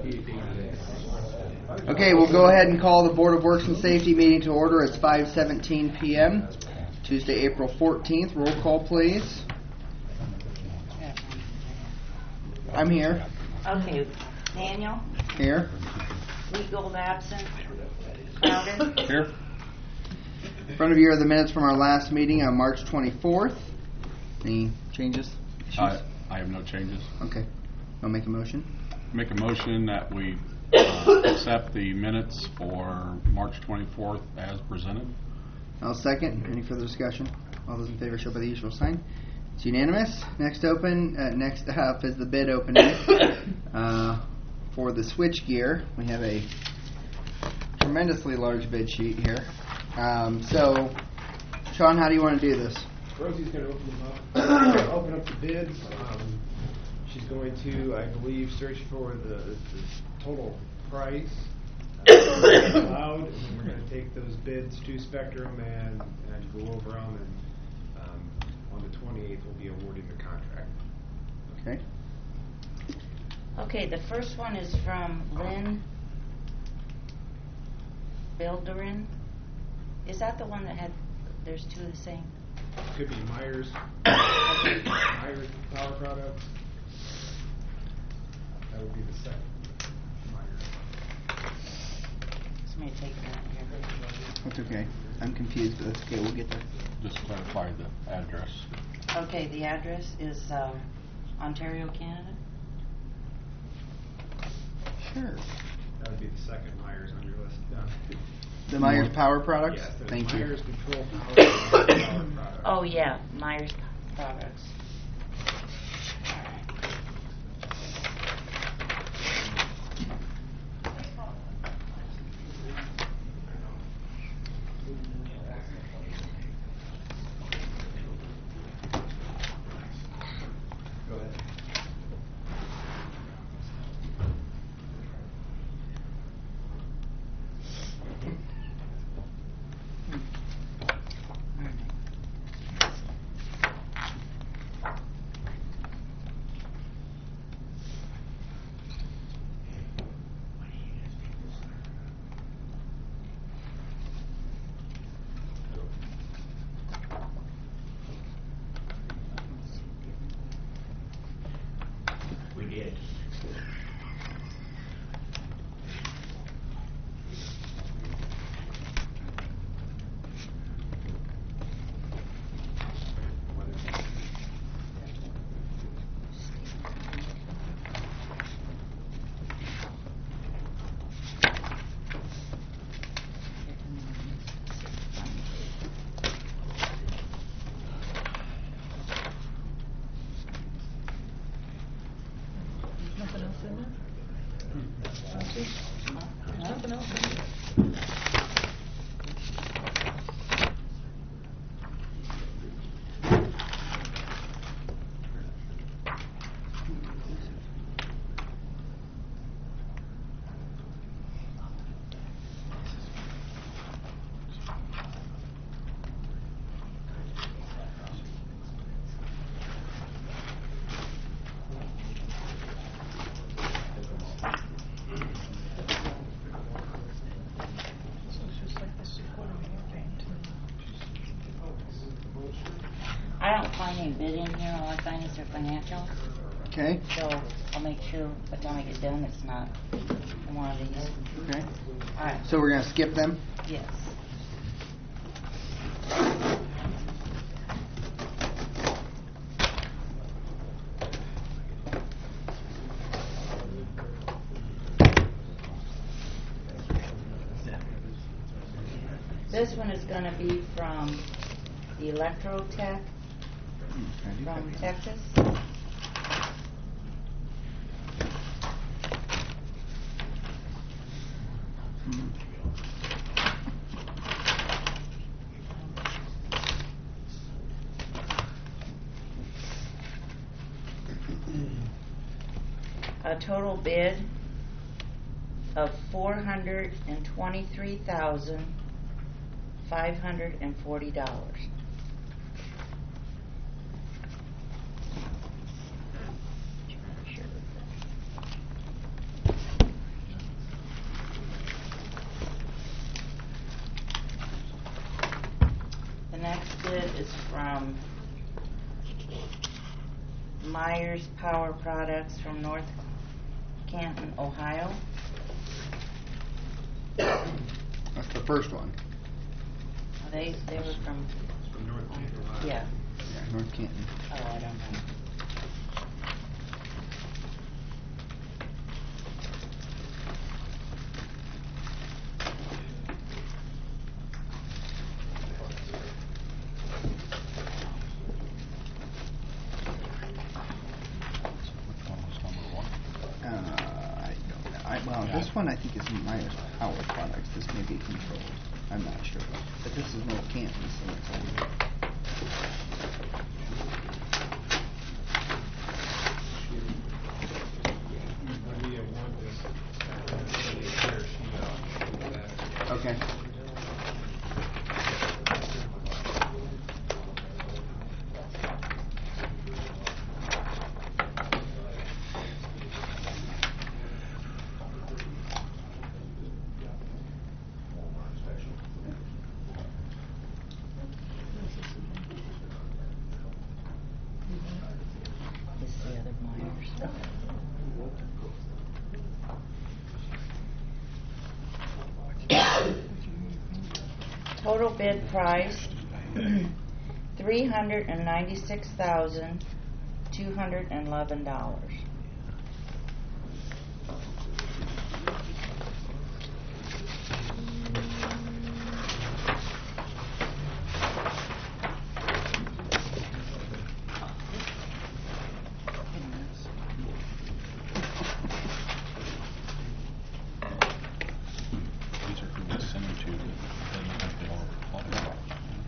Okay, we'll go ahead and call the Board of Works and Safety meeting to order. It's 5:17 p.m. Tuesday, April 14th. Roll call, please. I'm here. Okay, Daniel? Here. Legal absent. Crowder? Here. In front of you are the minutes from our last meeting on March 24th. Any changes? I have no changes. Okay. I'll make a motion. Make a motion that we accept the minutes for March 24th as presented. I'll second. Any further discussion? All those in favor show by the usual sign. It's unanimous. Next up is the bid opening for the switch gear. We have a tremendously large bid sheet here. So, Sean, how do you want to do this? Rosie's going to open up the bids. She's going to, I believe, search for the total price allowed, and we're going to take those bids to Spectrum and go over them, and on the 28th we'll be awarding the contract. Okay. Okay, the first one is from Lynn Bilderin. Is that the one that had, there's two of the same? Could be Myers. Myers Power Products. That would be the second. Myers. Somebody take that here. That's okay. I'm confused, but that's okay. We'll get there. Just clarify the address. Okay, the address is Ontario, Canada. Sure. That would be the second Myers on your list. The Myers Power Products? Yes, there's Thank Myers you. Control Power Products. Oh yeah, Myers Products. Go ahead. We did. Nothing else in there? Nothing else in there? So it's just like this quarterly thing I don't find any bid in here. All I find is their financial. Okay. So I'll make sure by the time I get done, it's not in one of these. Okay. All right. So we're going to skip them? Yes. This one is going to be from Electrotech from Texas. A total bid of $423,540. from Myers Power Products from North Canton, Ohio. That's the first one. They were from, From North Canton, Ohio. yeah. Yeah, North Canton. Oh, I don't know. Which one was number one? I don't know. Well, this one I think is Myers Power Products. This may be controlled. I'm not sure. But this is North Canton, so it's When we want this, clear sheet out. okay. This is the other Myers. Total bid price, $396,211. These are who we send them to, but then you think they'll follow up.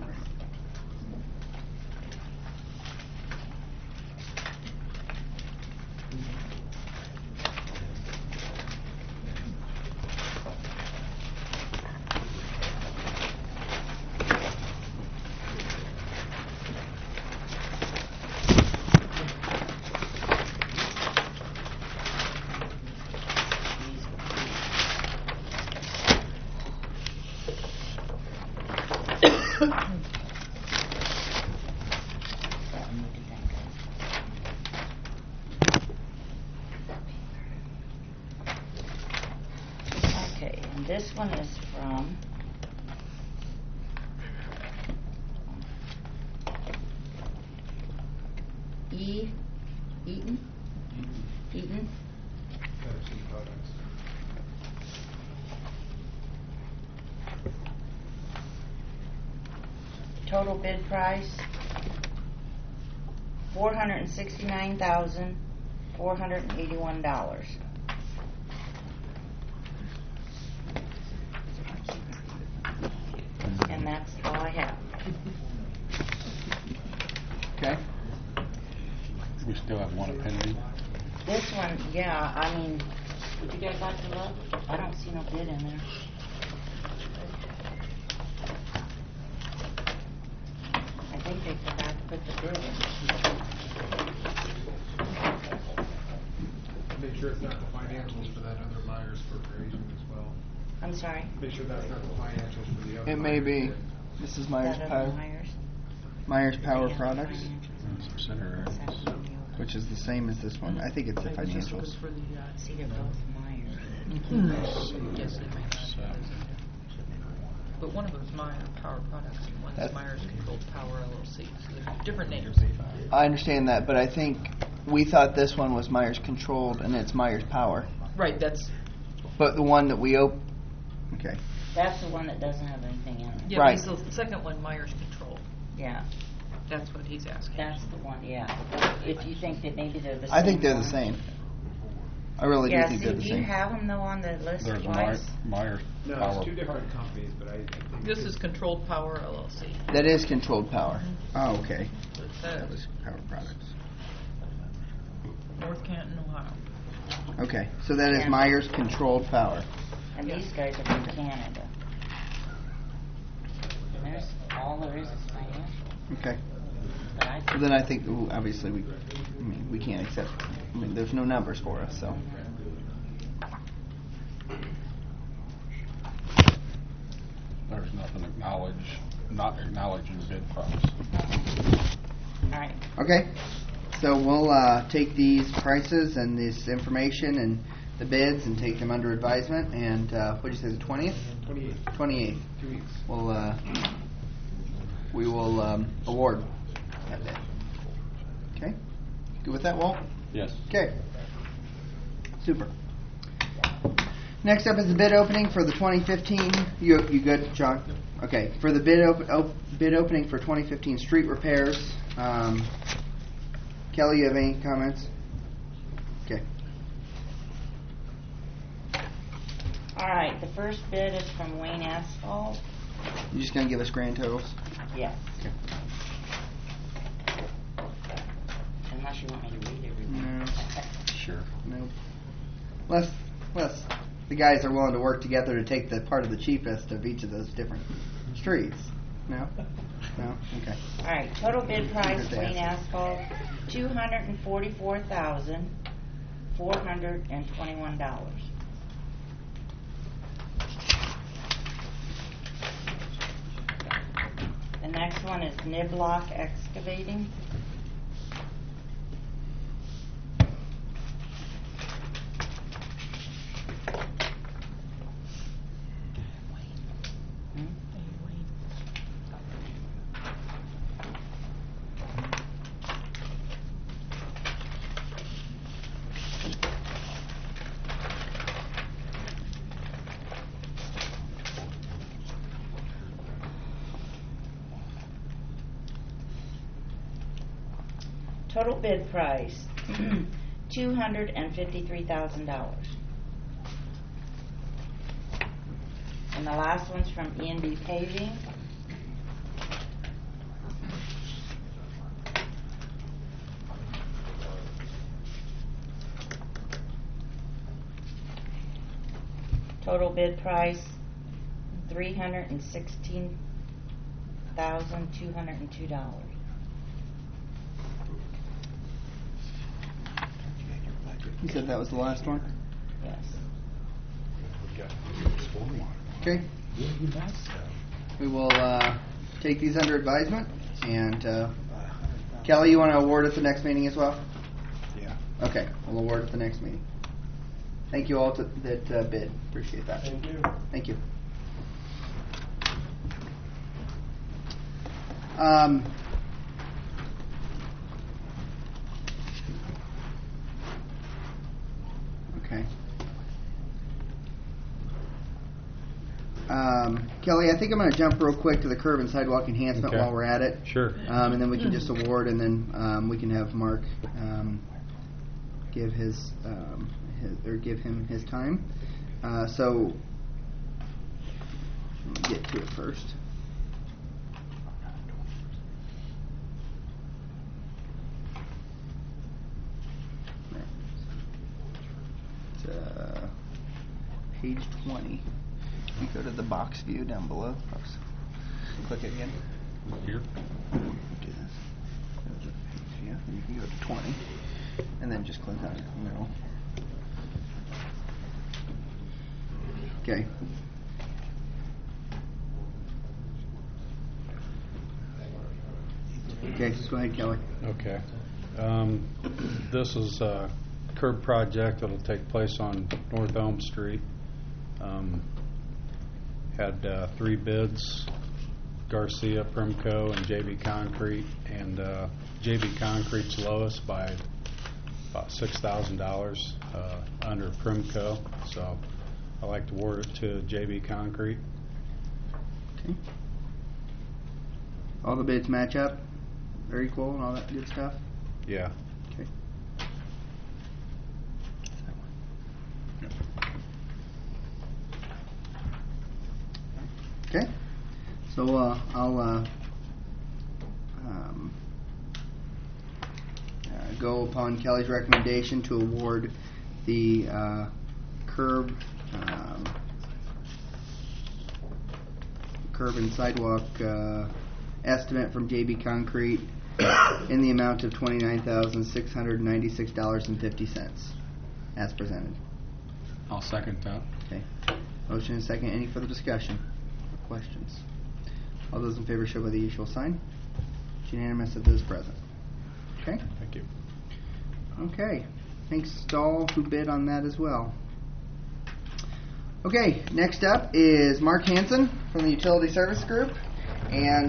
Okay, and this one is from Eaton? Eaton? Pepsi products. Total bid price, $469,481. And that's all I have. Okay. We still have one pending. This one, yeah, I mean, would you guys like to look? I don't see no bid in there. I think they forgot to put the bid in. Make sure it's not the financials for that other Myers Corporation as well. I'm sorry? Make sure that's not the financials for the other. It may Myers be. bid. This is Myers That Power. other Myers? Myers Power Yeah, Products, financials. Subsidiaries. which is the same as this one. I think it's the I was just looking financials. for the, See, they're both Myers. yes, it may not. So, But one of them's Meyer Power Products and one's That's- Myers Controlled Power LLC. So they're different names. I understand that, but I think we thought this one was Myers Controlled and it's Myers Power. Right, that's, But the one that we okay. That's the one that doesn't have anything in it. yeah, Right. but the second one, Myers Controlled. Yeah, That's what he's asking. that's the one, yeah. If you think that maybe they're the same. I think they're the one. same. I really Yeah, do think see, they're the do you same. have them though on the list there's twice? Myers No, Power. it's two different companies, but I think. This is Controlled Power LLC. That is Controlled Power. Oh, okay. So it That says was Power Products. North Canton, Ohio. Okay, so that is Yeah. Myers Controlled Power. And these guys are from Canada. And there's, all there is financial. Okay. But I So then I think obviously we can't accept. There's no numbers for us, so. There's nothing acknowledged not acknowledging bid price. All right. Okay, so we'll take these prices and this information and the bids and take them under advisement. And what did you say, the 20th? 28th. 28th. 2 weeks. We will award that bid. Okay, good with that, Walt? Yes. Okay, super. Next up is the bid opening for the 2015. You good, John? Okay, for the bid opening for 2015 street repairs. Kelly, you have any comments? Okay. All right, the first bid is from Wayne Asphalt. You just gonna give us grand totals? Yes. Okay. Unless you want me to read everything. No. Sure. No. Less. The guys are willing to work together to take the part of the cheapest of each of those different streets. No. No. Okay. All right, total bid price, Good to Wayne ask. Asphalt, $244,421. The next one is Niblock Excavating. Total bid price, $253,000. And the last one's from E&B Paving. Total bid price, $316,202. You said that was the last one? Yes. Okay. We will take these under advisement. And Kelly, you want to award at the next meeting as well? Yeah. Okay, we'll award at the next meeting. Thank you all that bid. Appreciate that. Thank you. Thank you. Okay. Kelly, I think I'm going to jump real quick to the curb and sidewalk enhancement Okay. while we're at it. Sure. And then we can just award, and then we can have Mark give give him his time. So let me get to it first. It's page 20. You go to the box view down below. Oops. Click it again. Here. Do this. Go to the page view, and you can go to 20, and then just click on it in the middle. Okay. Okay, just go ahead, Kelly. Okay. This is a curb project that'll take place on North Elm Street. Had 3 bids, Garcia, Primco, and JB Concrete. And JB Concrete's lowest by about $6,000 under Primco. So I like to award it to JB Concrete. Okay. All the bids match up. They're equal and all that good stuff. Yeah. Okay. Okay. So I'll go upon Kelly's recommendation to award the curb and sidewalk estimate from JB Concrete in the amount of $29,696.50 as presented. I'll second that. Okay. Motion and second. Any further discussion or questions? All those in favor show by the usual sign. It's unanimous of those present. Okay? Thank you. Okay. Thanks to all who bid on that as well. Okay, next up is Mark Hansen from the Utility Service Group. And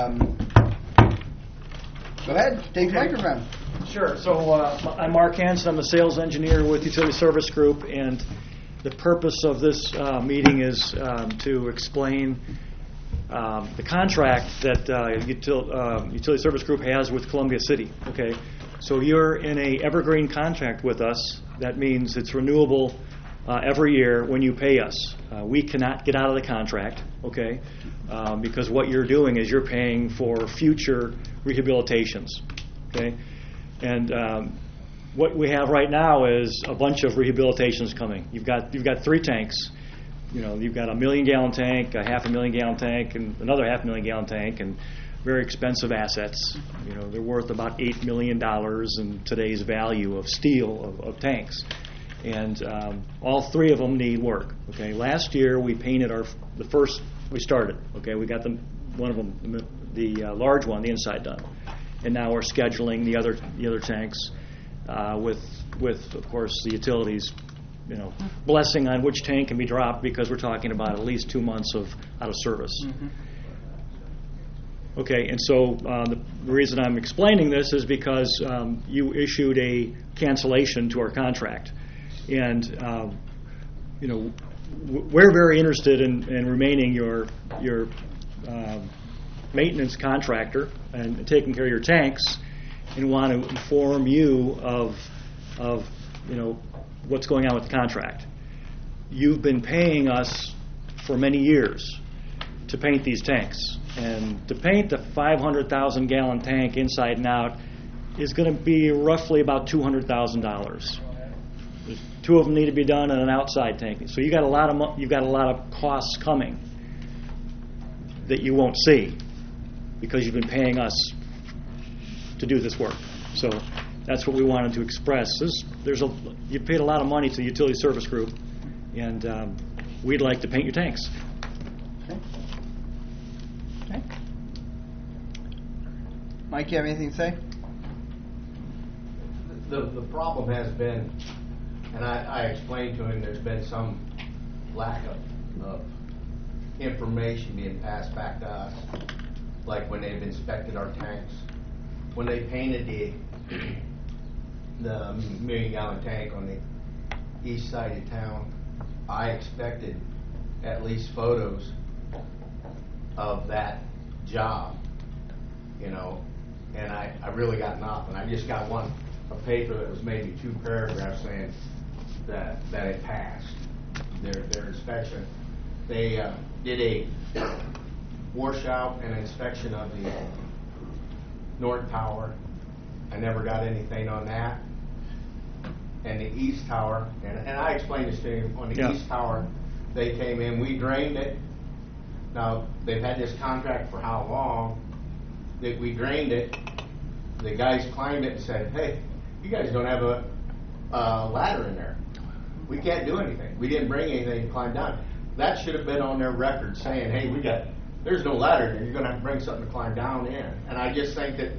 go ahead, take the microphone. Sure. So I'm Mark Hansen. I'm the sales engineer with Utility Service Group, and the purpose of this meeting is to explain the contract that Utility Service Group has with Columbia City. Okay. So you're in a evergreen contract with us. That means it's renewable every year when you pay us. We cannot get out of the contract, okay, because what you're doing is you're paying for future rehabilitations, okay? And what we have right now is a bunch of rehabilitations coming. You've got 3 tanks. You know, you've got a 1 million gallon tank, a 500,000 gallon tank, and another 500,000 gallon tank, and very expensive assets. You know, they're worth about $8 million in today's value of steel of tanks. And all 3 of them need work. Okay. Last year we painted the first. We started. Okay. We got one of them, the large one, the inside done, and now we're scheduling the other tanks with of course the utilities, you know, blessing on which tank can be dropped, because we're talking about at least 2 months out of service. Mm-hmm. Okay, and so the reason I'm explaining this is because you issued a cancellation to our contract. And, you know, we're very interested in remaining your maintenance contractor and taking care of your tanks, and want to inform you of you know, what's going on with the contract. You've been paying us for many years to paint these tanks. And to paint the 500,000 gallon tank inside and out is going to be roughly about $200,000. 2 of them need to be done in an outside tank. So you've got a lot of costs coming that you won't see because you've been paying us to do this work. So that's what we wanted to express. You paid a lot of money to the Utility Service Group, and we'd like to paint your tanks. Okay. Mike, you have anything to say? The problem has been, and I explained to him, there's been some lack of information being passed back to us, like when they've inspected our tanks. When they painted the 1 million gallon tank on the east side of town, I expected at least photos of that job, you know, and I really got nothing. I just got a paper that was maybe 2 paragraphs saying that it passed their inspection. They did a washout and inspection of the North Tower. I never got anything on that. And the East Tower, and I explained this to him, on the East Tower, they came in, we drained it. Now, they've had this contract for how long that we drained it. The guys climbed it and said, hey, you guys don't have a ladder in there. We can't do anything. We didn't bring anything to climb down. That should have been on their record saying, hey, there's no ladder there. You're going to have to bring something to climb down in. And I just think that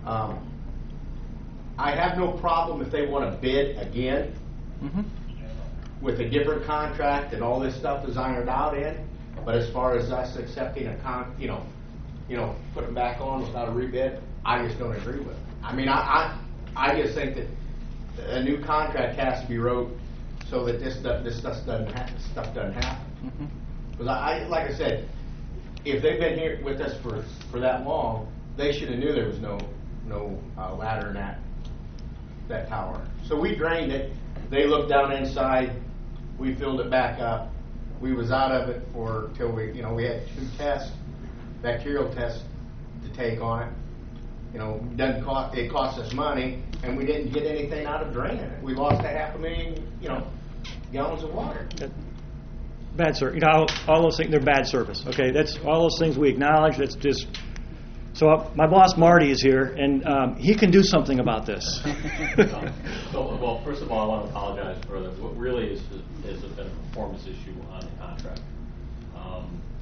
I have no problem if they want to bid again with a different contract and all this stuff is ironed out in. But as far as us accepting putting back on without a rebid, I just don't agree with it. I mean, I just think that a new contract has to be wrote so that this stuff doesn't happen. Because like I said, if they've been here with us for that long, they should have knew there was no ladder in that tower. So we drained it. They looked down inside. We filled it back up. We was out of it till we had 2 tests, bacterial tests to take on it. It cost us money, and we didn't get anything out of draining it. We lost 500,000, gallons of water. Bad service. All those things, they're bad service. Okay, that's all those things we acknowledge. That's just. So my boss Marty is here, and he can do something about this. Well, first of all, I want to apologize for this. What really has been a performance issue on the contract.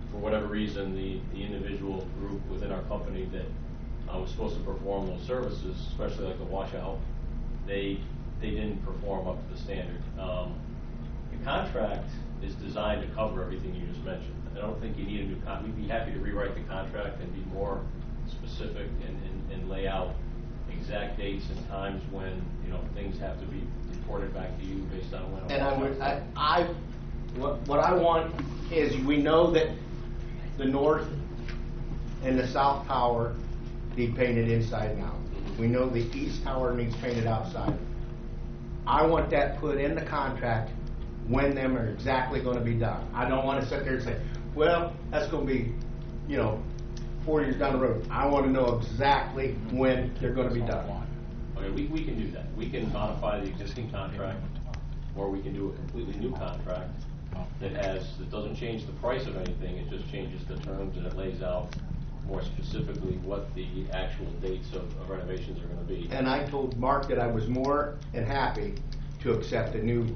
for whatever reason, the individual group within our company that was supposed to perform those services, especially like the washout, they didn't perform up to the standard. The contract is designed to cover everything you just mentioned. I don't think you need a new we'd be happy to rewrite the contract and be more specific and lay out exact dates and times when, you know, things have to be reported back to you based on when. And what I want is, we know that the north and the south tower need painted inside and out. We know the east tower needs painted outside. I want that put in the contract when them are exactly going to be done. I don't want to sit there and say, well, that's going to be, you know, 4 years down the road. I want to know exactly when they're going to be done. Okay, we can do that. We can modify the existing contract, or we can do a completely new contract that doesn't change the price of anything. It just changes the terms, and it lays out more specifically what the actual dates of renovations are going to be. And I told Mark that I was more than happy to accept a new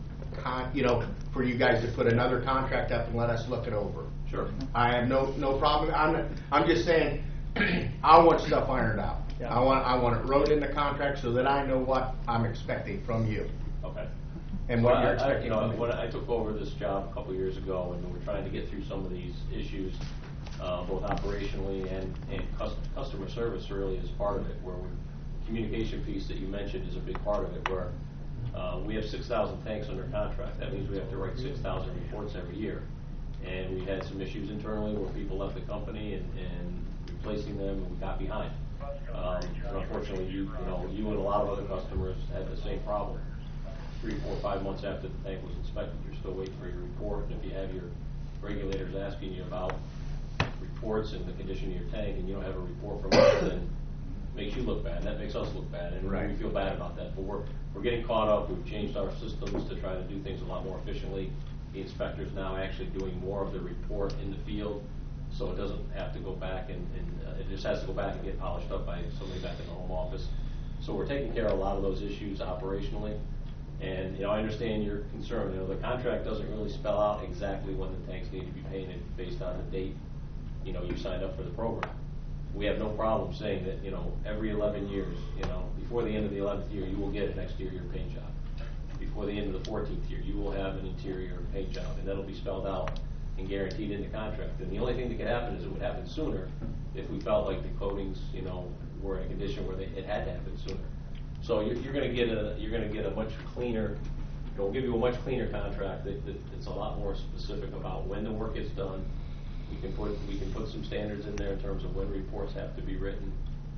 for you guys to put another contract up and let us look it over. Sure. I have no problem. I'm just saying, I want stuff ironed out. Yeah. I want it wrote in the contract so that I know what I'm expecting from you. Okay. And what you're expecting from me. When I took over this job a couple of years ago, and we were trying to get through some of these issues, both operationally and customer service really is part of it, where communication piece that you mentioned is a big part of it, where we have 6,000 tanks under contract. That means we have to write 6,000 reports every year. And we had some issues internally where people left the company and replacing them, and we got behind. And unfortunately, you and a lot of other customers had the same problem. 3, 4, 5 months after the tank was inspected, you're still waiting for your report. And if you have your regulators asking you about reports and the condition of your tank, and you don't have a report from us, then it makes you look bad. That makes us look bad, and Right. we feel bad about that. But we're getting caught up. We've changed our systems to try to do things a lot more efficiently. The inspector's now actually doing more of the report in the field, so it doesn't have to go back and it just has to go back and get polished up by somebody back in the home office. So we're taking care of a lot of those issues operationally. And, I understand your concern. The contract doesn't really spell out exactly when the tanks need to be painted based on the date, you signed up for the program. We have no problem saying that, every 11 years, before the end of the 11th year, you will get an exterior paint job. Before the end of the 14th year, you will have an interior paint job, and that'll be spelled out and guaranteed in the contract. And the only thing that could happen is it would happen sooner if we felt like the coatings, were in a condition where it had to happen sooner. So you're going to get a much cleaner. We'll give you a much cleaner contract that's a lot more specific about when the work is done. We can put some standards in there in terms of when reports have to be written,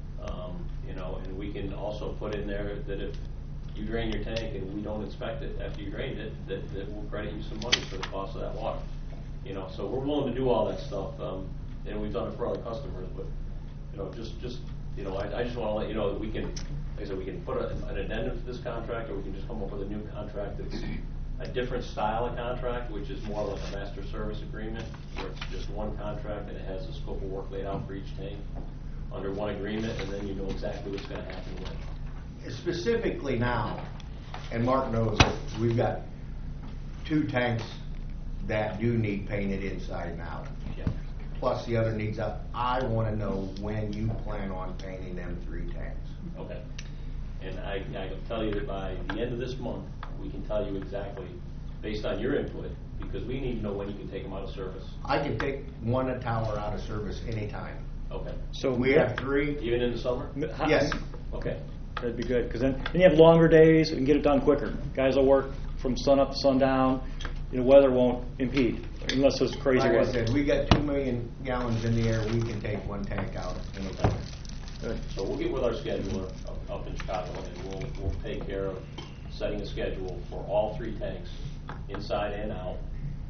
and we can also put in there that if you drain your tank and we don't inspect it after you drained it, that we'll credit you some money for the cost of that water. So we're willing to do all that stuff, and we've done it for other customers. But I just want to let you know that we can, like I said, we can put an addendum to this contract, or we can just come up with a new contract that's a different style of contract, which is more like a master service agreement, where it's just one contract and it has a scope of work laid out for each tank under one agreement, and then you know exactly what's going to happen when. Specifically now, and Mark knows that we've got 2 tanks that do need painted inside and out. Yeah. Plus the other needs up. I want to know when you plan on painting them 3 tanks. Okay. And I can tell you that by the end of this month, we can tell you exactly, based on your input, because we need to know when you can take them out of service. I can take one tower out of service anytime. Okay. So We have 3. Even in the summer? Yes. Okay. That'd be good, because then you have longer days and get it done quicker. Guys will work from sun up to sundown. Weather won't impede unless there's crazy Like I weather. said, we got 2 million gallons in the air. We can take 1 tank out anytime. Good. So we'll get with our scheduler up in Chicago, and we'll take care of setting a schedule for all 3 tanks, inside and out.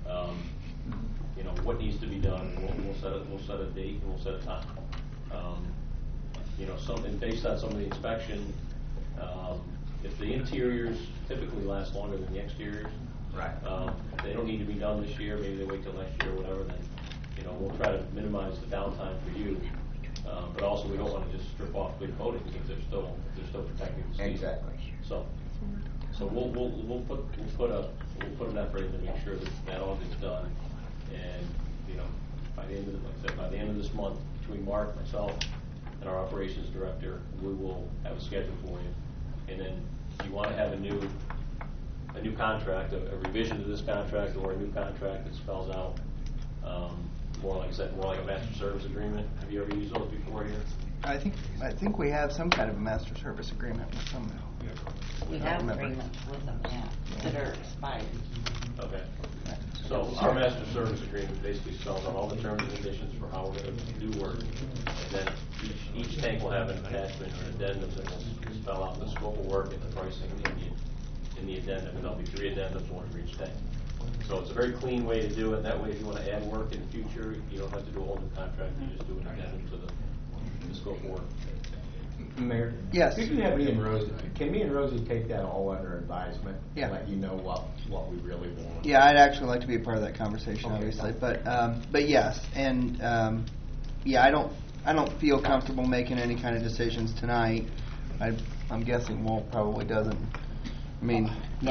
What needs to be done. We'll set a date and we'll set a time. Something based on some of the inspection. If the interiors typically last longer than the exteriors, Right. they don't need to be done this year. Maybe they wait till next year or whatever. Then, we'll try to minimize the downtime for you. But also, we don't want to just strip off good coating because they're still protecting the season. Exactly. So we'll put an effort in to make sure that all gets done, and by the end of like I said, by the end of this month, between Mark, myself, and our operations director, we will have a schedule for you. And then if you want to have a new contract, a revision to this contract, or a new contract that spells out more like I said, more like a master service agreement. Have you ever used those before here? I think we have some kind of a master service agreement with some. We have agreements with them, yeah, that are expired. Okay. So our master service agreement basically spells out all the terms and conditions for how we're going to do work. And then each tank will have an attachment or addendum that will spell out the scope of work and the pricing in the addendum. And there'll be 3 addendums, 1 for each tank. So it's a very clean way to do it. That way, if you want to add work in the future, you don't have to do a whole new contract. You just do an addendum to the scope of work. Mayor? Yes. You can have me and Rosie. Can me and Rosie take that all under advisement? Yeah. Let you know what we really want. Yeah, I'd actually like to be a part of that conversation, obviously, but yes, and yeah, I don't feel comfortable making any kind of decisions tonight. I'm guessing Walt probably doesn't. I mean, No,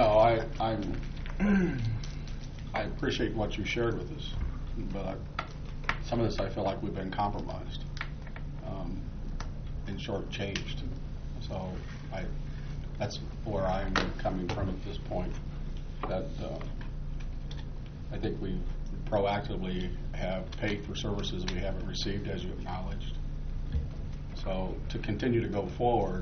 I appreciate what you shared with us, but some of this I feel like we've been compromised and shortchanged. So that's where I'm coming from at this point. That I think we proactively have paid for services we haven't received, as you acknowledged. So to continue to go forward,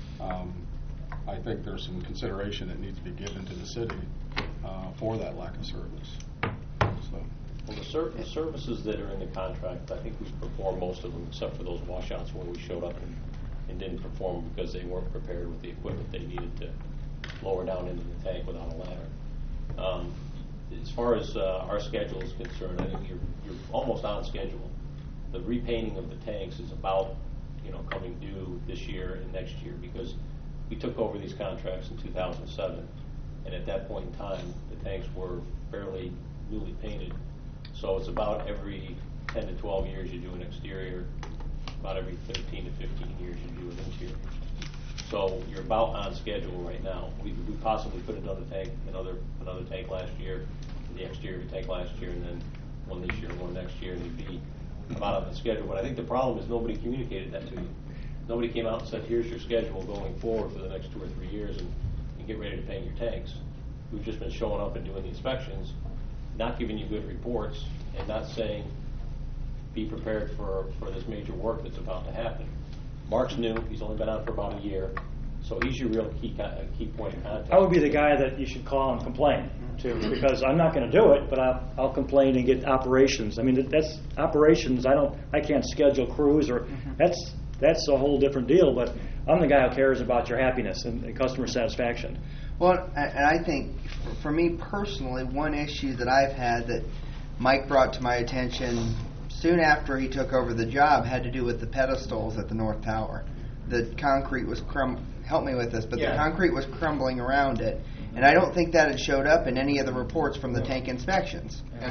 I think there's some consideration that needs to be given to the city for that lack of service. So. Well, the services that are in the contract, I think we performed most of them, except for those washouts where we showed up and didn't perform because they weren't prepared with the equipment they needed to lower down into the tank without a ladder. As far as our schedule is concerned, I think you're almost on schedule. The repainting of the tanks is about coming due this year and next year, because we took over these contracts in 2007, and at that point in time, the tanks were fairly newly painted. So it's about every 10 to 12 years you do an exterior, about every 13 to 15 years you do an interior. So you're about on schedule right now. We possibly put another tank last year, the exterior tank last year, and then one this year and one next year, and you'd be about on the schedule. But I think the problem is nobody communicated that to you. Nobody came out and said, here's your schedule going forward for the next 2 or 3 years, and get ready to paint your tanks. We've just been showing up and doing the inspections, not giving you good reports, and not saying, be prepared for this major work that's about to happen. Mark's new. He's only been on for about a year, so he's your real key point of contact. I would be the guy that you should call and complain to, because I'm not going to do it, but I'll complain and get operations. I mean, that's operations. I can't schedule crews, or that's a whole different deal. But I'm the guy who cares about your happiness and customer satisfaction. well, and I think for me personally, one issue that I've had that Mike brought to my attention soon after he took over the job had to do with the pedestals at the North Tower. The concrete was help me with this, but the concrete was crumbling around it, and I don't think that had showed up in any of the reports from the tank inspections. And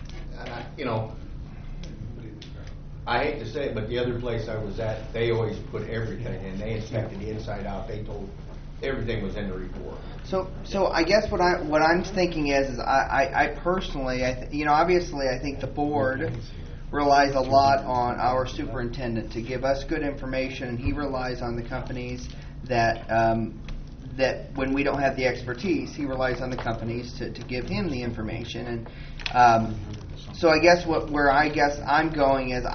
I hate to say it, but the other place I was at, they always put everything in. They inspected the inside out. They told everything was in the report. So I guess what I'm thinking is I personally, obviously I think the board relies a lot on our superintendent to give us good information, and he relies on the companies that when we don't have the expertise, he relies on the companies to give him the information. And so I guess where I'm going is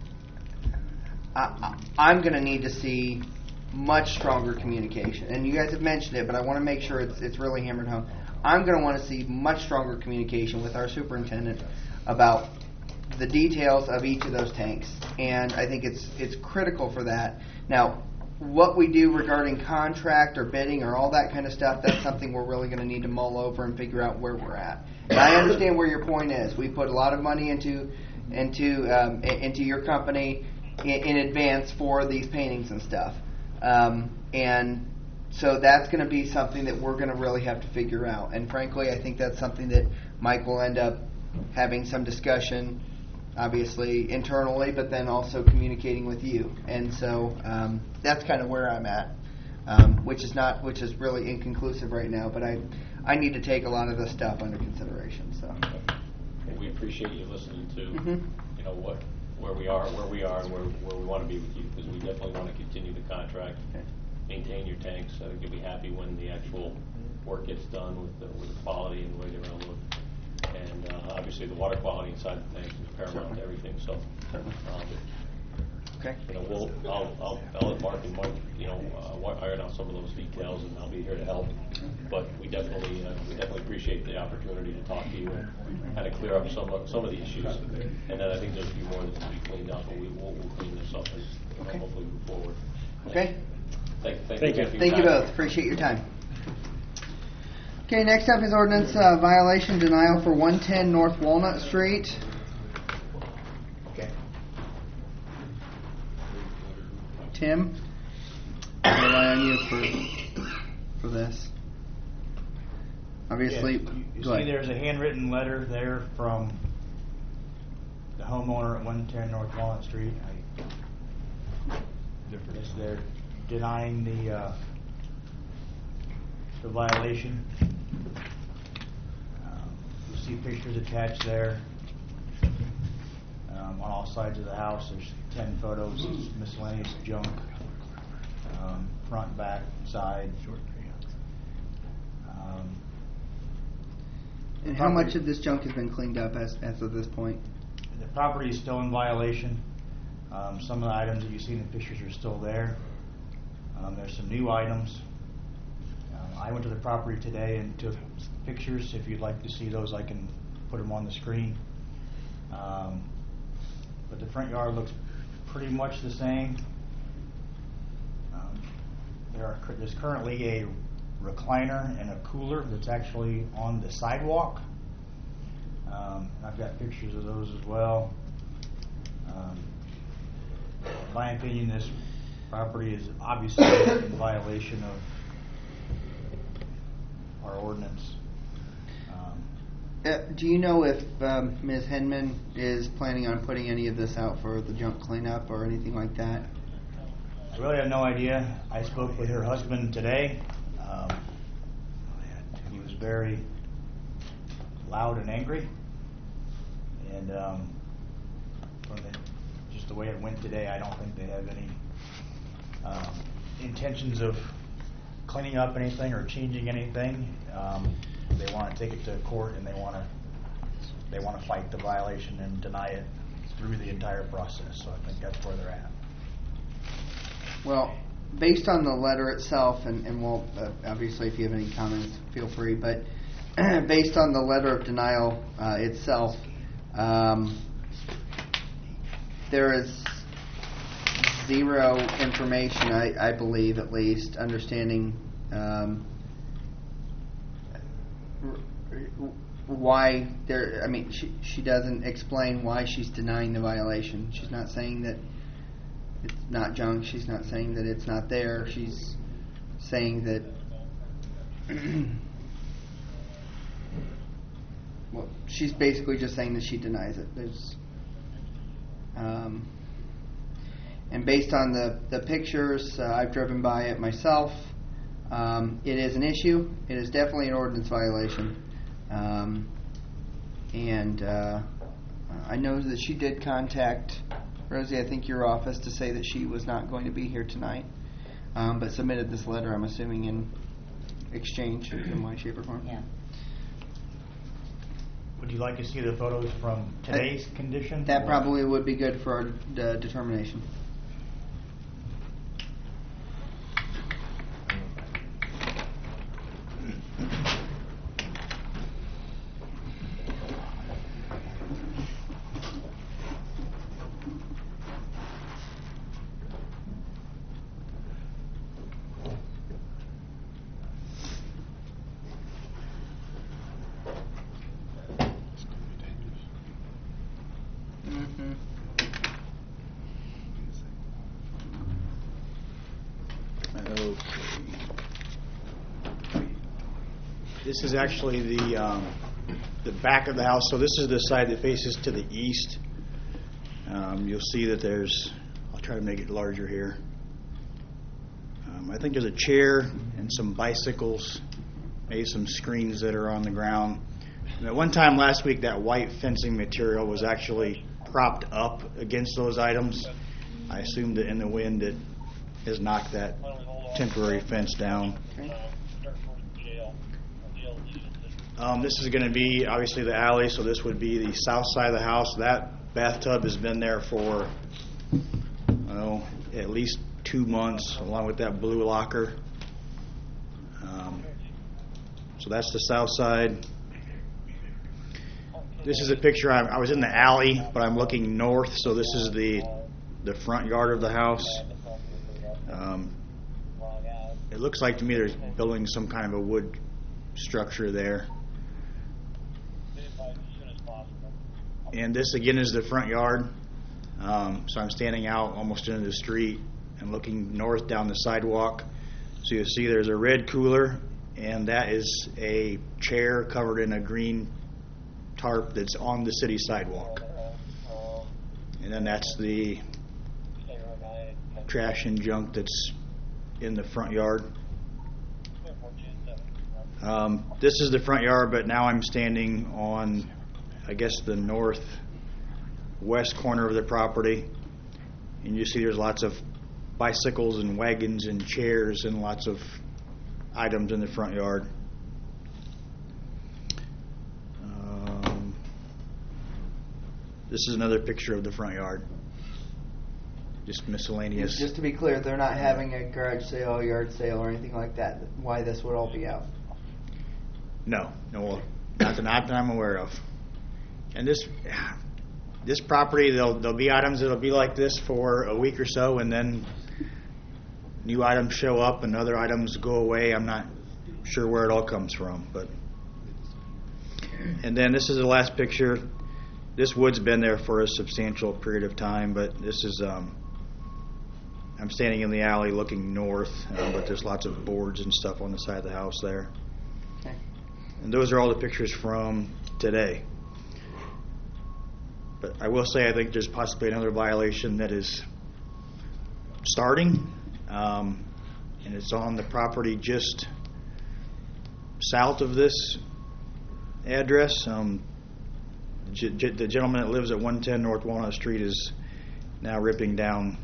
I'm going to need to see much stronger communication. And you guys have mentioned it, but I want to make sure it's really hammered home. I'm going to want to see much stronger communication with our superintendent about the details of each of those tanks. And I think it's critical for that. Now, what we do regarding contract or bidding or all that kind of stuff, that's something we're really going to need to mull over and figure out where we're at. And I understand where your point is. We put a lot of money into your company in advance for these paintings and stuff. And so that's going to be something that we're going to really have to figure out. And frankly, I think that's something that Mike will end up having some discussion, obviously internally, but then also communicating with you. And so that's kind of where I'm at, which is really inconclusive right now. But I need to take a lot of this stuff under consideration. So We appreciate you listening to where we are and where we want to be with you, because we definitely want to continue the contract, maintain your tanks. I think you'll be happy when the actual work gets done with the quality and the way they're going to look. And obviously the water quality inside the tanks is paramount to everything. So, Okay. I'll let Mark and Mike, iron out some of those details, and I'll be here to help. But we definitely appreciate the opportunity to talk to you and kind of clear up some of the issues. And then I think there's a few more that can be cleaned up, but we'll clean this up and hopefully move forward. Okay. Thank you. Thank you both. Appreciate your time. Okay, next up is ordinance violation denial for 110 North Walnut Street. Okay. Tim, I rely on you for this. Obviously, Yes, you go see ahead. there's a handwritten letter there from the homeowner at 110 North Walnut Street. Yes, they're denying the violation. You see pictures attached there. On all sides of the house, there's 10 photos of miscellaneous junk, front, back, side. And how much of this junk has been cleaned up as of this point? The property is still in violation. Some of the items that you see in the pictures are still there. There's some new items. I went to the property today and took pictures. If you'd like to see those, I can put them on the screen. But the front yard looks pretty much the same. There's currently a recliner and a cooler that's actually on the sidewalk. I've got pictures of those as well. In my opinion, this property is obviously in violation of our ordinance. Do you know if Ms. Henman is planning on putting any of this out for the junk cleanup or anything like that? I really have no idea. I spoke with her husband today. He was very loud and angry, and from just the way it went today, I don't think they have any intentions of cleaning up anything or changing anything. They want to take it to court, and they want to fight the violation and deny it through the entire process. So I think that's where they're at. Well, based on the letter itself, and we'll obviously if you have any comments, feel free. But based on the letter of denial itself, there is zero information, I believe, at least, understanding why there. I mean, she doesn't explain why she's denying the violation. She's not saying that it's not junk. She's not saying that it's not there. She's saying that well, she's basically just saying that she denies it. There's and based on the pictures, I've driven by it myself. It is an issue. It is definitely an ordinance violation. And I know that she did contact Rosie, I think your office, to say that she was not going to be here tonight, but submitted this letter, I'm assuming, in exchange in some way, shape, or form. Yeah. Would you like to see the photos from today's condition? That probably would be good for our determination. This is actually the back of the house. So this is the side that faces to the east. You'll see that there's, I'll try to make it larger here. I think there's a chair and some bicycles, maybe some screens that are on the ground. And at one time last week, that white fencing material was actually propped up against those items. I assume that in the wind it has knocked that temporary fence down. This is going to be obviously the alley, so this would be the south side of the house. That bathtub has been there for at least 2 months, along with that blue locker. So that's the south side. This is a picture. I was in the alley, but I'm looking north, so this is the front yard of the house. It looks like to me there's building some kind of a wood structure there. And this again is the front yard. So I'm standing out almost into the street and looking north down the sidewalk. So you'll see there's a red cooler, and that is a chair covered in a green tarp that's on the city sidewalk. And then that's the trash and junk that's in the front yard. This is the front yard, but now I'm standing on, I guess, the northwest corner of the property. And you see there's lots of bicycles and wagons and chairs and lots of items in the front yard. This is another picture of the front yard. Just miscellaneous. Just to be clear, they're not having a garage sale, yard sale, or anything like that. Why this would all be out? No, well, not that I'm aware of. And this property, there'll be items that'll be like this for a week or so, and then new items show up and other items go away. I'm not sure where it all comes from, but. And then this is the last picture. This wood's been there for a substantial period of time, but this is I'm standing in the alley looking north, but there's lots of boards and stuff on the side of the house there. Okay. And those are all the pictures from today. But I will say I think there's possibly another violation that is starting, and it's on the property just south of this address. The gentleman that lives at 110 North Walnut Street is now ripping down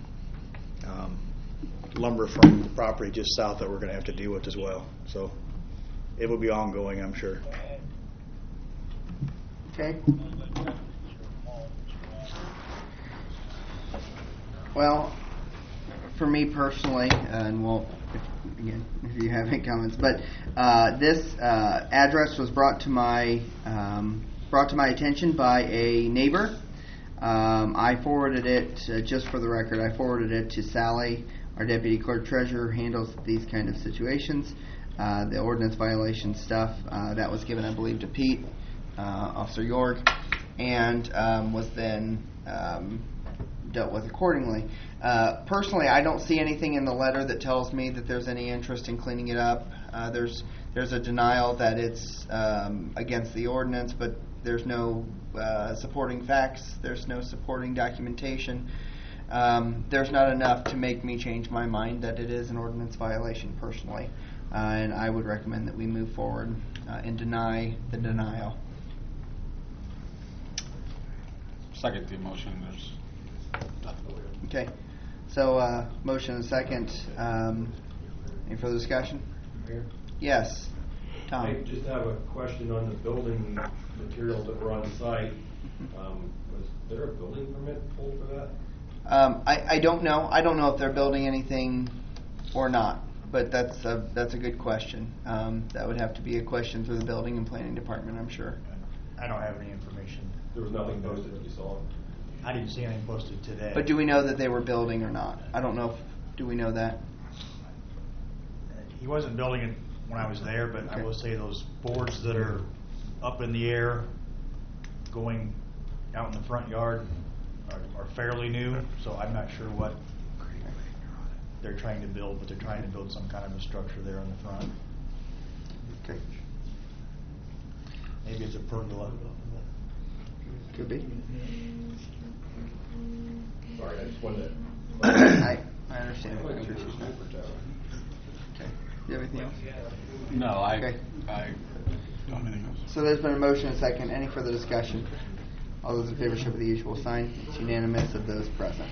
lumber from the property just south that we're going to have to deal with as well. So it will be ongoing, I'm sure. Okay. Well, for me personally, and if you have any comments, but this address was brought to my attention by a neighbor. I forwarded it, just for the record, I forwarded it to Sally, our deputy clerk treasurer, handles these kind of situations. The ordinance violation stuff, that was given, I believe, to Pete, Officer York, and was then dealt with accordingly. Personally, I don't see anything in the letter that tells me that there's any interest in cleaning it up. There's a denial that it's against the ordinance, but there's no supporting facts. There's no supporting documentation. There's not enough to make me change my mind that it is an ordinance violation personally. And I would recommend that we move forward and deny the denial. Second the motion. There's Okay. So, motion and second. Any further discussion? Mayor? Yes. Tom. I just have a question on the building materials that were on site. Was there a building permit pulled for that? I don't know. I don't know if they're building anything or not, but that's a good question. That would have to be a question through the building and planning department, I'm sure. I don't have any information. There was nothing posted that you saw? I didn't see anything posted today. But do we know that they were building or not? I don't know. Do we know that? He wasn't building it when I was there, but Okay. I will say those boards that are up in the air going out in the front yard are fairly new, so I'm not sure what they're trying to build, but they're trying to build some kind of a structure there in the front. Okay. Maybe it's a pergola. Could be. Sorry, I just wanted to. I understand. Okay. Do you have anything else? no, Okay. I don't have anything else. So there's been a motion and a second. Any further discussion? All those in favor show by the usual sign. It's unanimous of those present.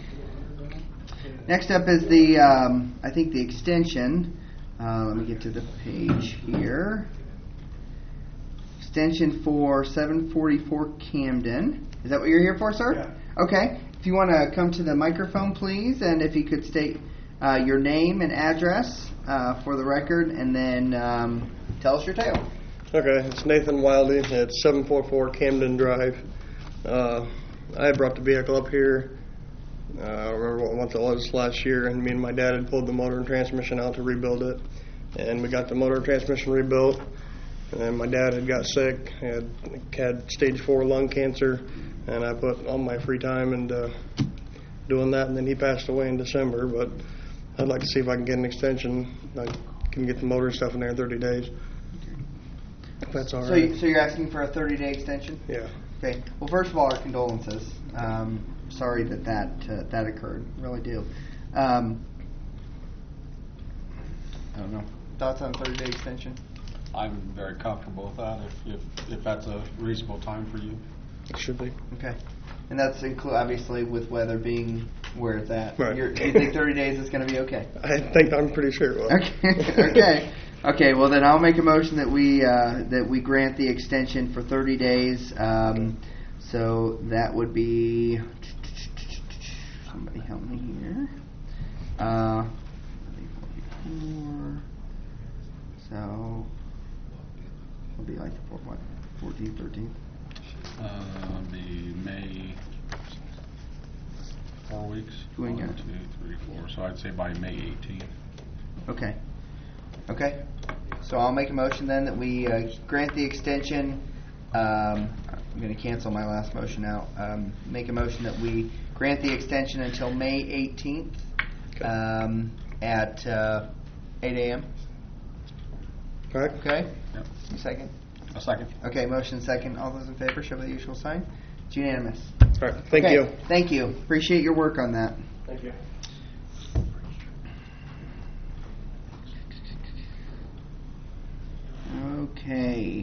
Next up is the, I think the extension. Let me get to the page here. Extension for 744 Camden. Is that what you're here for, sir? Yeah. Okay. If you want to come to the microphone, please, and if you could state your name and address for the record, and then tell us your tale. Okay, it's Nathan Wildy at 744 Camden Drive. I brought the vehicle up here. I remember what month it was last year, and me and my dad had pulled the motor and transmission out to rebuild it. And we got the motor and transmission rebuilt, and then my dad had got sick, had stage 4 lung cancer, and I put all my free time into doing that, and then he passed away in December. But I'd like to see if I can get an extension. I can get the motor and stuff in there in 30 days. If that's all right. So you're asking for a 30-day extension? Yeah. Okay. Well, first of all, our condolences. Sorry that occurred. Really do. I don't know. Thoughts on 30-day extension? I'm very comfortable with that, if that's a reasonable time for you. It should be. Okay. And that's obviously with weather being where it's at. Right. You think 30 days is going to be okay? I'm pretty sure it will. Okay. Okay. Okay. Well, then I'll make a motion that we grant the extension for 30 days. So that would be, somebody help me here. 44. So it'll be like the 14th, 13th. Be May, 4 weeks. 1, 2, 3, 4. So I'd say by May 18th. Okay. Okay. So I'll make a motion then that we grant the extension. I'm going to cancel my last motion out. Make a motion that we grant the extension until May 18th at 8 a.m. All right. Okay? Yep. Second? A second. Okay, motion second. All those in favor show by the usual sign. It's unanimous. All right. Thank you. Thank you. Appreciate your work on that. Thank you. Okay.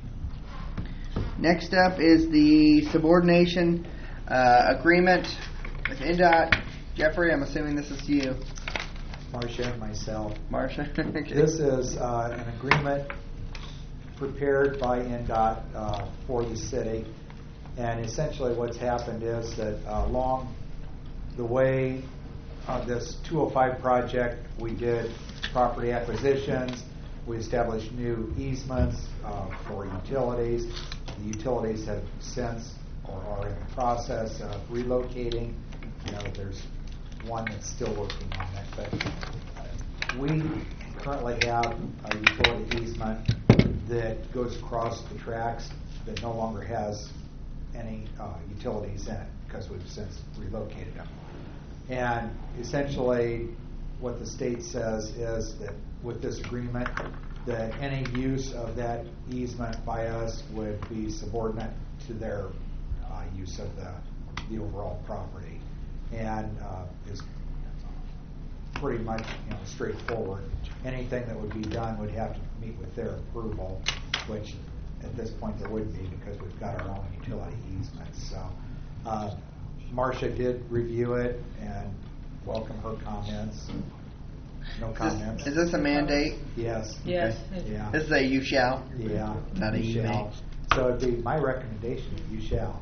Next up is the subordination agreement with NDOT. Jeffrey, I'm assuming this is you. Marcia and myself. Marcia? Okay. This is an agreement prepared by NDOT for the city. And essentially what's happened is that along the way of this 205 project, we did property acquisitions. We established new easements for utilities. The utilities have since or are in the process of relocating. You know, there's one that's still working on it. But we currently have a utility easement that goes across the tracks that no longer has any utilities in it because we've since relocated them. And essentially what the state says is that with this agreement that any use of that easement by us would be subordinate to their use of the overall property, and is pretty much straightforward. Anything that would be done would have to meet with their approval, which at this point there would be because we've got our own utility easements. So Marcia did review it and welcome her comments. No comments. Is this a mandate? Yes. Yes. Okay. Yeah. This is a you shall? Yeah. Not a you you shall. may. So it'd be my recommendation, you shall.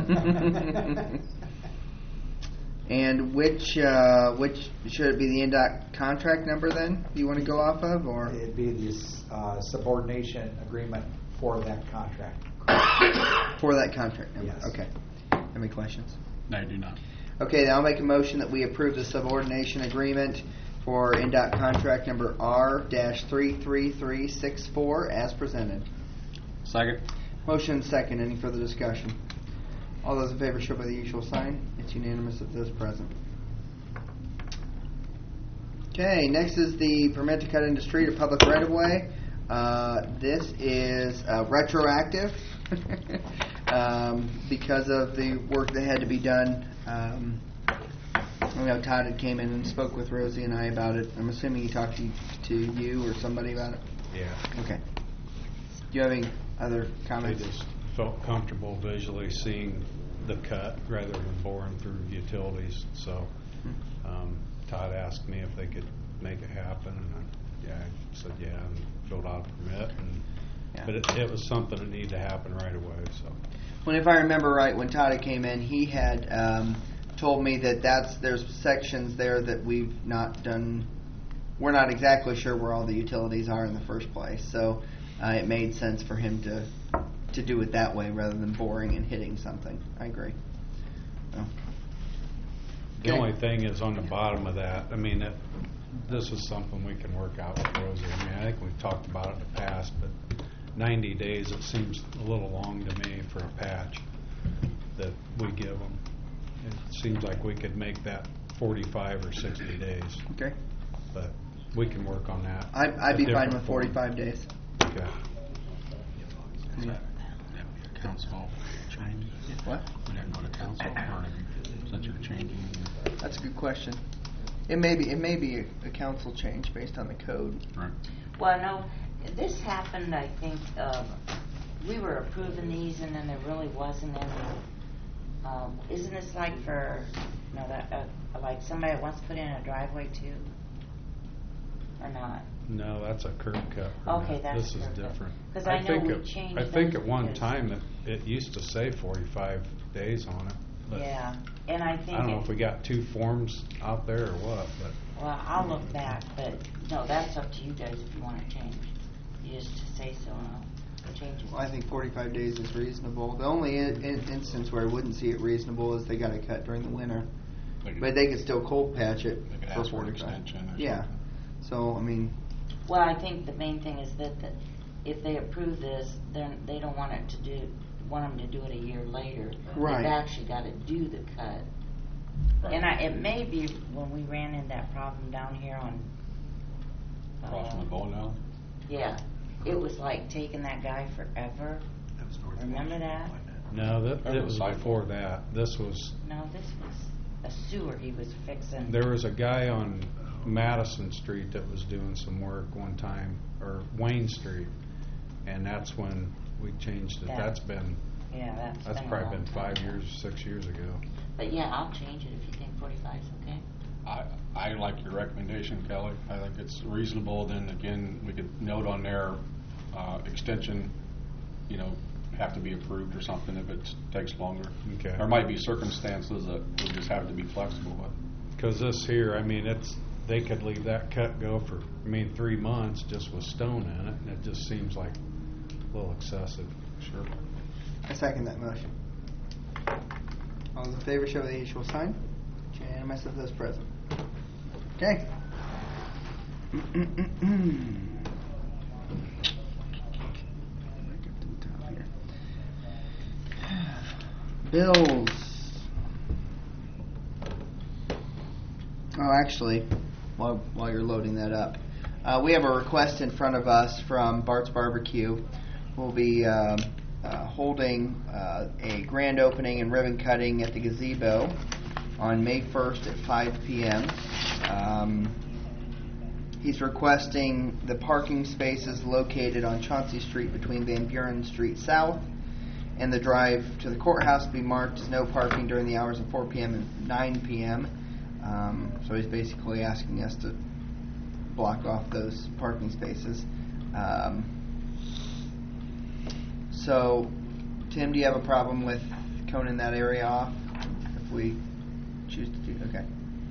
And which should it be the NDOT contract number then? Do you want to go off of, or It'd be this subordination agreement for that contract. for that contract number? Yes. Okay. Any questions? No, I do not. Okay, then I'll make a motion that we approve the subordination agreement for NDOT contract number R-33364 as presented. Second. Motion second. Any further discussion? All those in favor show by the usual sign. It's unanimous of those present. Okay, next is the permit to cut into street or public right-of-way. This is retroactive because of the work that had to be done. Todd had came in and spoke with Rosie and I about it. I'm assuming he talked to you or somebody about it? Yeah. Okay. Do you have any other comments? felt comfortable visually seeing the cut rather than boring through utilities. So Todd asked me if they could make it happen, and I said yeah, and filled out a permit. But it was something that needed to happen right away. So, well, if I remember right, when Todd came in, he had told me that there's sections there that we've not done. We're not exactly sure where all the utilities are in the first place, so it made sense for him to do it that way rather than boring and hitting something. I agree. So. The only thing is on the bottom of that, I mean, this is something we can work out with Rosie. I mean, I think we've talked about it in the past, but 90 days, it seems a little long to me for a patch that we give them. It seems like we could make that 45 or 60 days. Okay. But we can work on that. I'd be fine with 45 days. Okay. Yeah. Council change? What? Would that go to council, or since you're changing? That's a good question. It may be a council change based on the code. Right. Well, no, this happened, I think, we were approving these and then there really wasn't any. Isn't this like for, like somebody wants to put in a driveway too? Or not? No, that's a curb cut. Okay, that's this is curb cut. different. 'Cause I know we changed I think those at one because- time it used to say 45 days on it. But Yeah, and I think I don't know if we got two forms out there or what, but well, I'll look back, but no, that's up to you guys if you want to change. You just say so and I'll change it. Well, I think 45 days is reasonable. The only instance where I wouldn't see it reasonable is they got to cut during the winter, but they could still cold patch it They could for ask for an 45. extension or Yeah. something. So I mean. Well, I think the main thing is that if they approve this, then they don't want them to do it a year later. Right. They've actually got to do the cut. Right. And it may be when we ran into that problem down here on. Across from the bowling alley? Yeah, it was like taking that guy forever. Remember that? no, it was before that. This was No, this was a sewer he was fixing. there was a guy on Madison Street that was doing some work one time, or Wayne Street, and that's when we changed it. Yeah. That's been Yeah, that's been a probably long been time. 5 years, 6 years ago. But yeah, I'll change it if you think 45 is okay. I like your recommendation, Kelly. I think it's reasonable. Then again, we could note on there, extension, have to be approved or something if it takes longer. Okay. There might be circumstances that we just have to be flexible with. Because this here, I mean, they could leave that cut go for 3 months just with stone in it, and it just seems like a little excessive. Sure. I second that motion. All those in favor show the usual sign. Unanimous of those present. Okay. Bills. Oh, actually, while you're loading that up, we have a request in front of us from Bart's Barbecue. We'll be holding a grand opening and ribbon cutting at the gazebo on May 1st at 5 p.m. He's requesting the parking spaces located on Chauncey Street between Van Buren Street South and the drive to the courthouse be marked as no parking during the hours of 4 p.m. and 9 p.m. So he's basically asking us to block off those parking spaces. So, Tim, do you have a problem with coning that area off if we choose to do? Okay.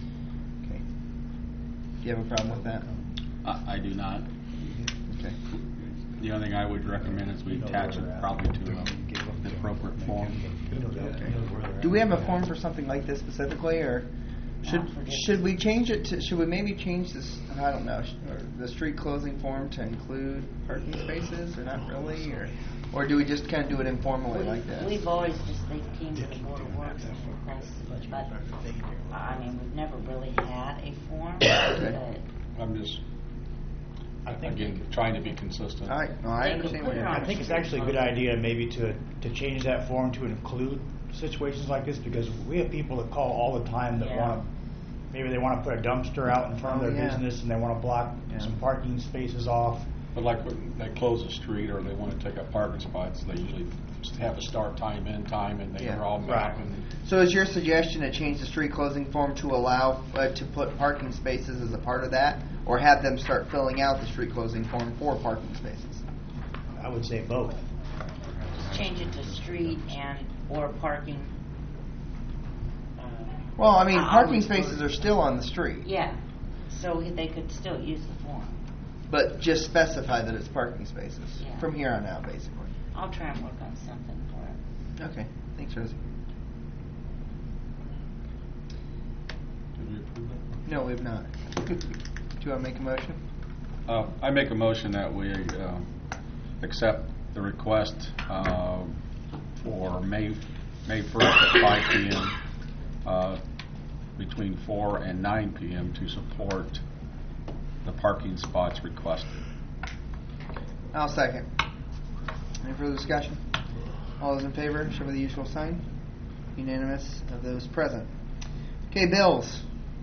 Do you have a problem with that? I do not. Okay. The only thing I would recommend is we attach it probably to the appropriate form. Okay. Do we have a form for something like this specifically, or should we change it to? Should we maybe change this? I don't know. The street closing form to include parking spaces, or not really, or do we just kind of do it informally like this? We've always they came to the Board of Works and requested, but we've never really had a form. Okay. I'm just, again, trying to be consistent. All right. No, I understand what you're I think it's actually a good idea maybe to change that form to include situations like this, because we have people that call all the time that maybe they want to put a dumpster out in front of their business and they want to block some parking spaces off. But like when they close a street or they want to take up parking spots, they usually have a start time, end time, and they draw them back. And So is your suggestion to change the street closing form to allow to put parking spaces as a part of that, or have them start filling out the street closing form for parking spaces? I would say both. Just change it to street and or parking. Well, I mean, I'll parking include- spaces are still on the street, Yeah, so they could still use the form. but just specify that it's parking spaces Yeah. from here on out, basically. I'll try and work on something for it. Okay, thanks, Rosie. did we approve that? No, we've not. Do you want to make a motion? I make a motion that we accept the request for May 1st at 5 p.m. Between 4 and 9 p.m. to support the parking spots requested. I'll second. Any further discussion? All those in favor, show by the usual sign. Unanimous of those present. Okay, bills.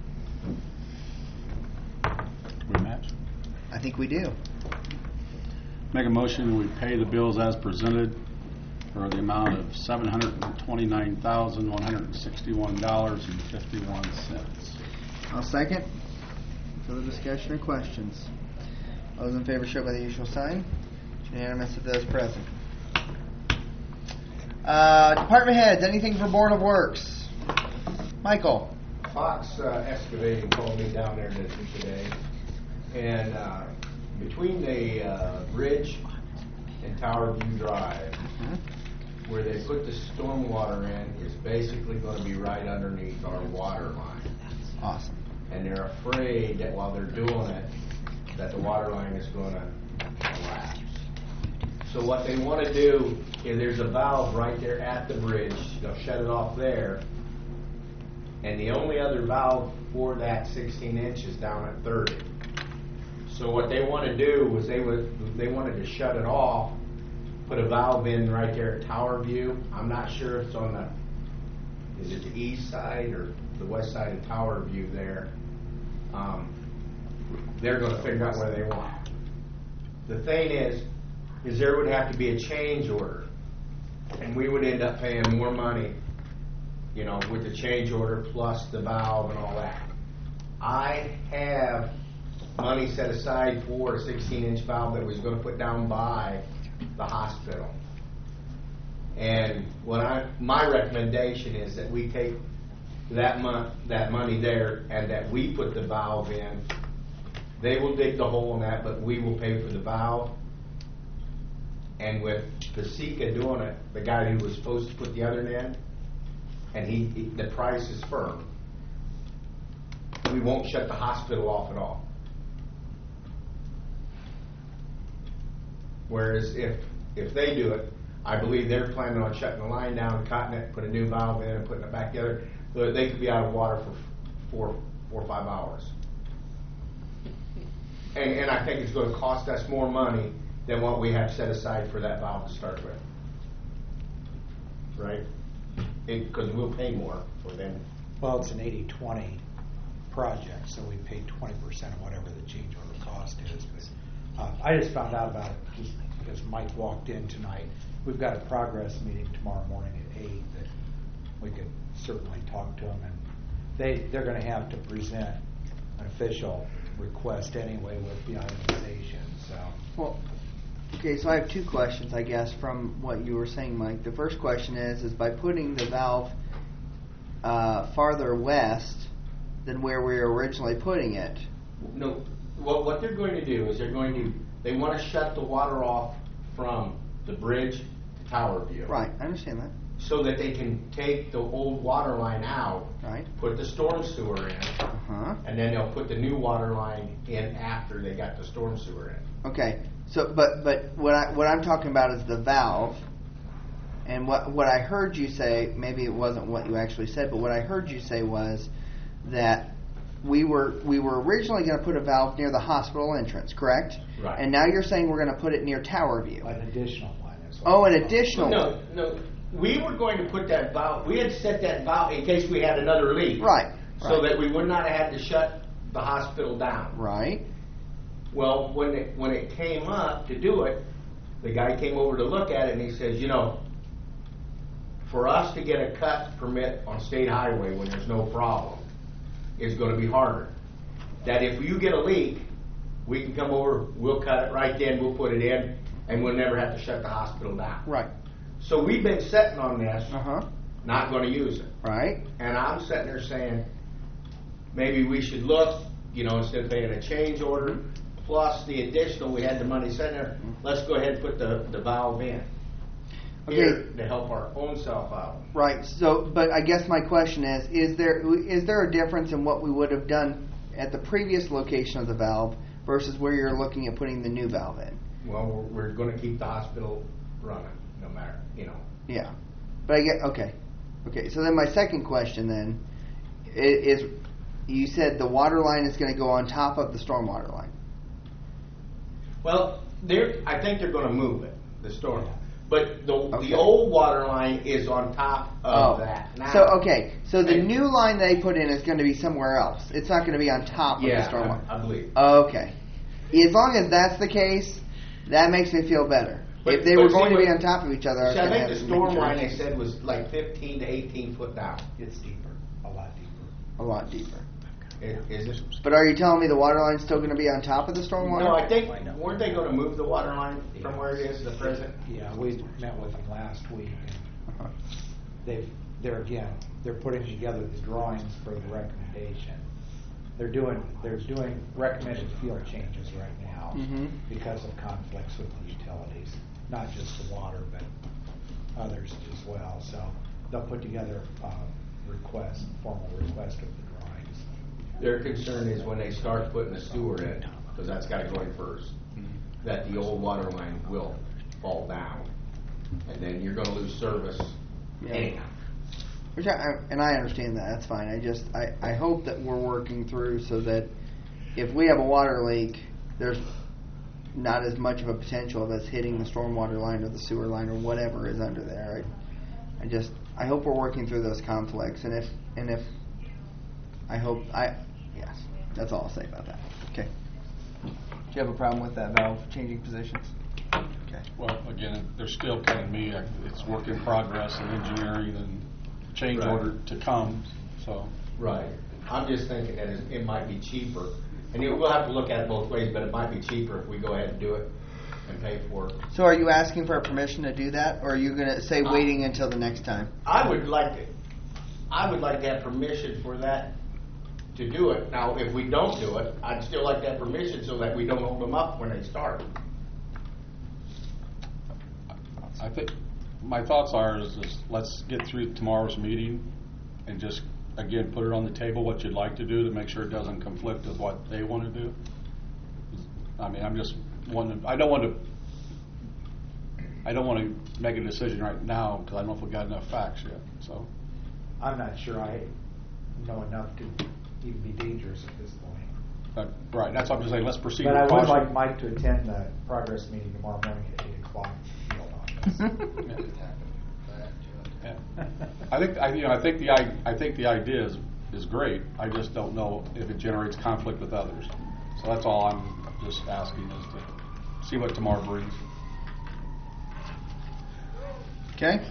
We match? I think we do. Make a motion, we pay the bills as presented for the amount of $729,161.51. I'll second. Further discussion or questions? All those in favor show by the usual sign. Unanimous of those present. Department heads, anything for Board of Works? Michael. Fox Excavating called me down there today, and between the bridge and Tower View Drive, where they put the stormwater in, is basically going to be right underneath our water line. Awesome. And they're afraid that while they're doing it, that the water line is going to collapse. So what they want to do is there's a valve right there at the bridge. They'll shut it off there. And the only other valve for that 16 inch is down at 30. So what they want to do was they wanted to shut it off, put a valve in right there at Tower View. I'm not sure if it's on is it the east side or the west side of Tower View there. They're going to figure out where they want it. The thing is there would have to be a change order, and we would end up paying more money, with the change order plus the valve and all that. I have money set aside for a 16-inch valve that was going to put down by the hospital. And my recommendation is that we take that money there and that we put the valve in. They will dig the hole in that, but we will pay for the valve. And with Pasica doing it, the guy who was supposed to put the other in, and the price is firm, we won't shut the hospital off at all. Whereas if they do it, I believe they're planning on shutting the line down, cutting it, put a new valve in, and putting it back together. So they could be out of water for 4 or 5 hours. And I think it's going to cost us more money than what we have set aside for that valve to start with. Right? Because we'll pay more for them. Well, it's an 80-20 project, so we pay 20% of whatever the change order cost is. But I just found out about it just because Mike walked in tonight. We've got a progress meeting tomorrow morning at 8 that we could certainly talk to them, and they're going to have to present an official request anyway with the itemization. So. Well, okay, so I have 2 questions, I guess, from what you were saying, Mike. The first question is by putting the valve farther west than where we were originally putting it. No, what they're going to do is they want to shut the water off from the bridge to Tower View. Right, I understand that. So that they can take the old water line out, right, put the storm sewer in, and then they'll put the new water line in after they got the storm sewer in. Okay, so but what I'm talking about is the valve, and what I heard you say, maybe it wasn't what you actually said, but what I heard you say was that we were originally going to put a valve near the hospital entrance, correct? Right. And now you're saying we're going to put it near Tower View. An additional one. An additional one. No. We were going to put that valve, we had set that valve in case we had another leak. Right. So that we would not have had to shut the hospital down. Right. Well, when it came up to do it, the guy came over to look at it and he says, for us to get a cut permit on state highway when there's no problem is going to be harder. That if you get a leak, we can come over, we'll cut it right then, we'll put it in, and we'll never have to shut the hospital down. Right. So we've been sitting on this, Uh-huh. not going to use it. Right. And I'm sitting there saying, maybe we should look, instead of paying a change order, plus the additional, we had the money sitting there, let's go ahead and put the valve in. Okay. Here to help our own self out. Right. So, but I guess my question is there a difference in what we would have done at the previous location of the valve versus where you're looking at putting the new valve in? Well, we're going to keep the hospital running, no matter, Yeah. But I get, okay. So then my second question then is you said the water line is going to go on top of the stormwater line. Well, I think they're going to move it, the storm. But the old water line is on top of that. Now, So the new line they put in is going to be somewhere else. It's not going to be on top of the stormwater. I believe. Okay. As long as that's the case, that makes me feel better. If they were going to be on top of each other, I think the storm line they said was like 15 to 18 foot down. It's deeper, a lot deeper. A lot deeper. Is it? But are you telling me the water line's still going to be on top of the stormwater? No, I think, weren't they going to move the water line from where it is to the present? Yeah, we met with them last week. And they're putting together the drawings for the recommendation. They're doing recommended field changes right now because of conflicts with the utilities, not just the water, but others as well. So they'll put together formal request of the drawings. Their concern is when they start putting the sewer in, because that's got to go in first, that the old water line will fall down, and then you're going to lose service anyhow. Which I understand that. That's fine. I hope that we're working through so that if we have a water leak, there's not as much of a potential of us hitting the stormwater line or the sewer line or whatever is under there. I hope we're working through those conflicts, and if yes, that's all I'll say about that. Okay. Do you have a problem with that valve changing positions? Okay. Well, again, they're still telling me it's work in progress and engineering and change order to come. So. Right. I'm just thinking that it might be cheaper, and we'll have to look at it both ways. But it might be cheaper if we go ahead and do it and pay for it. So, are you asking for permission to do that, or are you going to say waiting until the next time? I would like to have permission for that to do it. Now, if we don't do it, I'd still like to have permission so that we don't hold them up when they start. I think my thoughts are is let's get through tomorrow's meeting and just again put it on the table what you'd like to do to make sure it doesn't conflict with what they want to do. I mean, I'm just wanting. I don't want to make a decision right now because I don't know if we got enough facts yet. So I'm not sure I know enough to even be dangerous at this point. Right. That's what I'm just saying. Let's proceed. But with I would caution. like Mike to attend the progress meeting tomorrow morning at 8:00. Yeah. I think the idea is great. I just don't know if it generates conflict with others. So that's all I'm just asking is to see what tomorrow brings. Okay.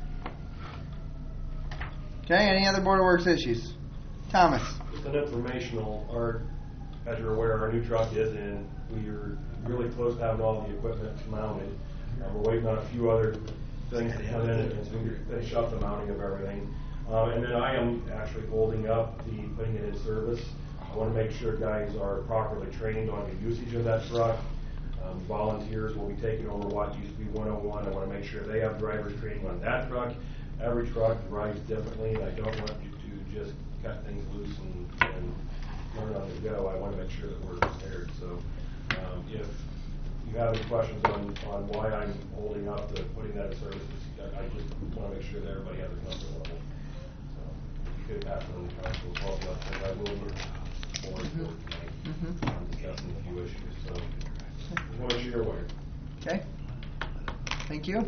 Any other Board of Works issues? Thomas. Just an informational, as you're aware, our new truck is in. We're really close to having all the equipment mounted. We're waiting on a few other things to come in and so we can finish up the mounting of everything. And then I am actually holding up putting it in service. I want to make sure guys are properly trained on the usage of that truck. Volunteers will be taking over what used to be 101. I want to make sure they have driver's training on that truck. Every truck drives differently, and I don't want you to just cut things loose and learn on the go. I want to make sure that we're prepared. So if you have any questions on why I'm holding up the putting that in service, I just want to make sure that everybody has a comfort level. So if you could pass it on the council as well, I will be forward tonight discussing a few issues. So just want to make sure you're aware. Okay. Thank you.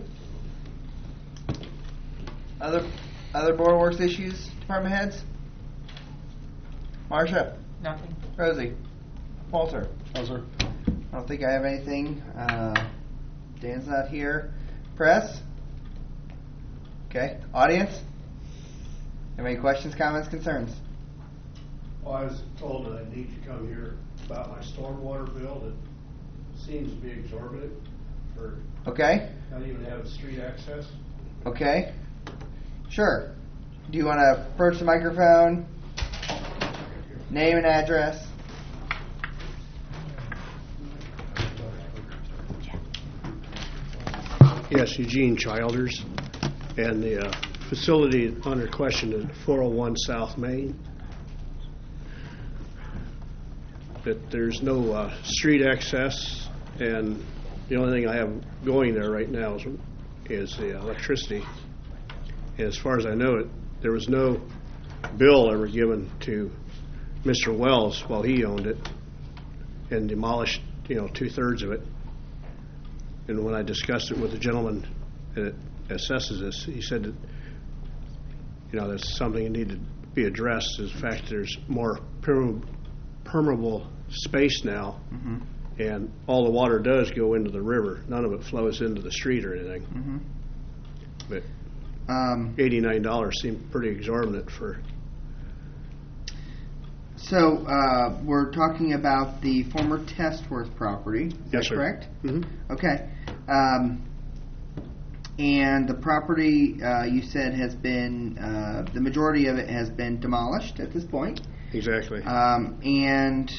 Other Board of Works issues, department heads? Marcia? Nothing. Rosie? Walter? No, sir. I don't think I have anything. Dan's not here. Press? Okay. Audience? Have any questions, comments, concerns? Well, I was told that I need to come here about my stormwater bill that seems to be exorbitant for Okay. not even having street access. Okay. Sure. Do you want to approach the microphone? Name and address. Yes, Eugene Childers, and the facility under question is 401 South Main. But there's no street access, and the only thing I have going there right now is the electricity. And as far as I know, there was no bill ever given to Mr. Wells while he owned it, and demolished, 2/3 of it. And when I discussed it with the gentleman that assesses this, he said that, that's something that needed to be addressed, is the fact that there's more permeable space now, and all the water does go into the river. None of it flows into the street or anything. But $89 seemed pretty exorbitant for... So, we're talking about the former Testworth property. Is Yes, that sir. correct? Mm-hmm. Okay. And the property, you said, has been, the majority of it has been demolished at this point. Exactly. And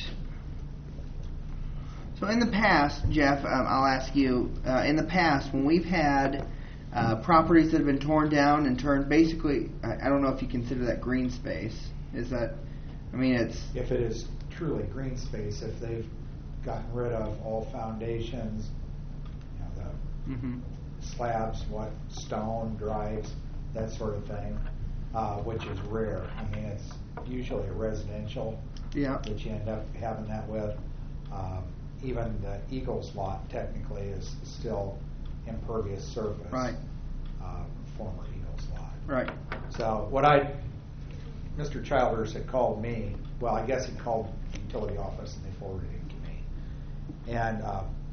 so in the past, Jeff, I'll ask you, in the past, when we've had properties that have been torn down and turned, basically, I don't know if you consider that green space. Is that, it's... If it is truly green space, if they've gotten rid of all foundations, the slabs, stone, drives, that sort of thing, which is rare. It's usually a residential that you end up having that with. Even the Eagles lot technically is still impervious surface. Right. Former Eagles lot. Right. So Mr. Childers had called me. Well, I guess he called the utility office and they forwarded it to me. And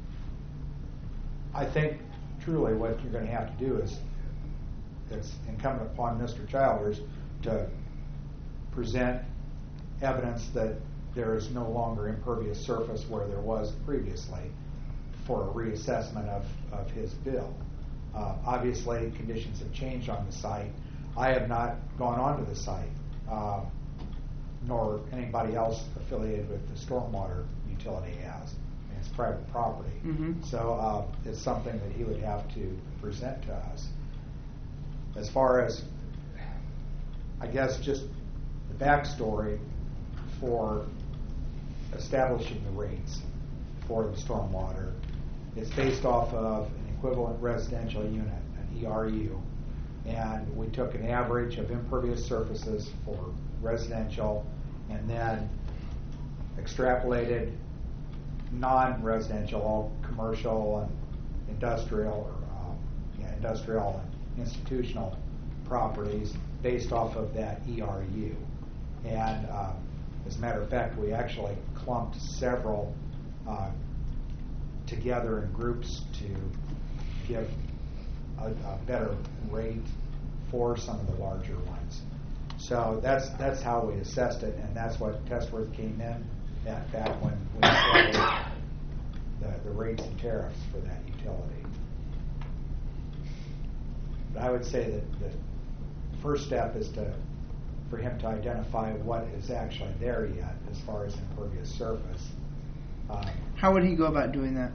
I think truly what you're going to have to do is it's incumbent upon Mr. Childers to present evidence that there is no longer impervious surface where there was previously for a reassessment of his bill. Obviously, conditions have changed on the site. I have not gone onto the site, nor anybody else affiliated with the stormwater utility has. It's private property. So it's something that he would have to present to us. As far as, I guess, just the backstory for establishing the rates for the stormwater, it's based off of an equivalent residential unit, an ERU, and we took an average of impervious surfaces for residential and then extrapolated non-residential, all commercial and industrial, industrial and institutional properties based off of that ERU. And as a matter of fact, we actually clumped several together in groups to give a better rate for some of the larger ones. So that's how we assessed it, and that's what Testworth came in at back when we started the rates and tariffs for that utility. But I would say that the first step is for him to identify what is actually there yet as far as impervious surface. How would he go about doing that?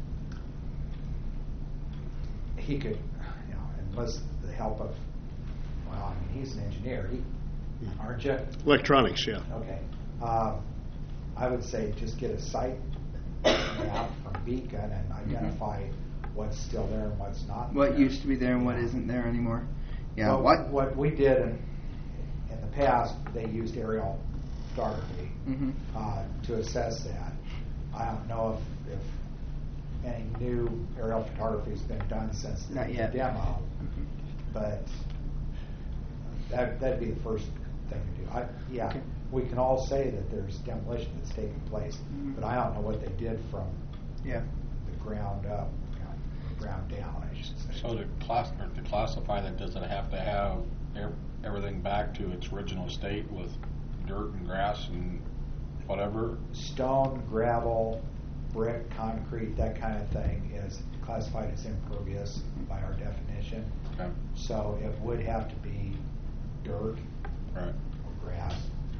He could, enlist the help of, he's an engineer, aren't you? Electronics, yeah. Okay. I would say just get a site map from Beacon and identify what's still there and what's not. What used to be there and what isn't there anymore. Yeah. Well, what we did in the past, they used aerial photography to assess that. I don't know if any new aerial photography has been done since the demo, but that'd be the first thing to do. We can all say that there's demolition that's taking place, but I don't know what they did from Yeah. the ground up, ground down, I should say. So to classify that, does it have to have everything back to its original state with dirt and grass and whatever? Stone, gravel, brick, concrete, that kind of thing is classified as impervious by our definition. Okay. So it would have to be dirt Right. or grass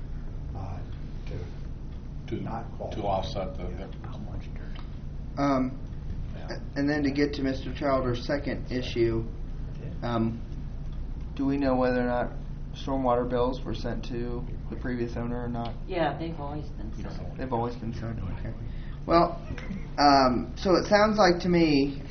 to not qualify. To offset the. And then to get to Mr. Childer's second issue, do we know whether or not stormwater bills were sent to the previous owner or not? Yeah, they've always been so. They've always been sent. Okay. Well, so it sounds like to me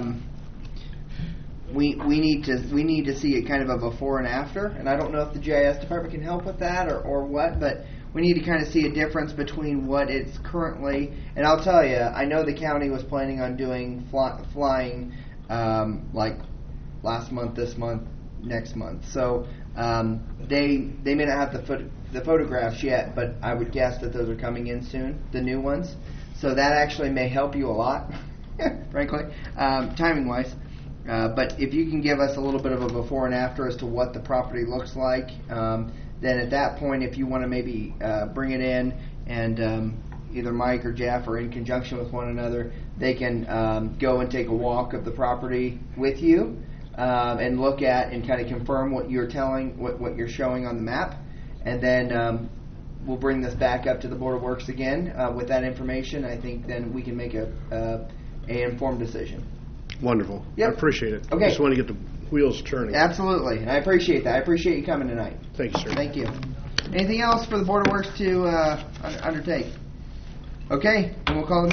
we need to see a kind of a before and after, and I don't know if the GIS department can help with that or what, but we need to kind of see a difference between what it's currently. And I'll tell you, I know the county was planning on doing flying like last month, this month, next month. So they may not have the photographs yet, but I would guess that those are coming in soon, the new ones. So that actually may help you a lot, frankly, timing wise. But if you can give us a little bit of a before and after as to what the property looks like, then at that point, if you want to maybe bring it in and either Mike or Jeff or in conjunction with one another, they can go and take a walk of the property with you and look at and kind of confirm what you're telling, what you're showing on the map. And then we'll bring this back up to the Board of Works again with that information. I think then we can make a informed decision. Wonderful. Yep. I appreciate it. Okay. Just want to get the wheels turning. Absolutely. And I appreciate that. I appreciate you coming tonight. Thank you, sir. Thank you. Anything else for the Board of Works to undertake? Okay, and we'll call the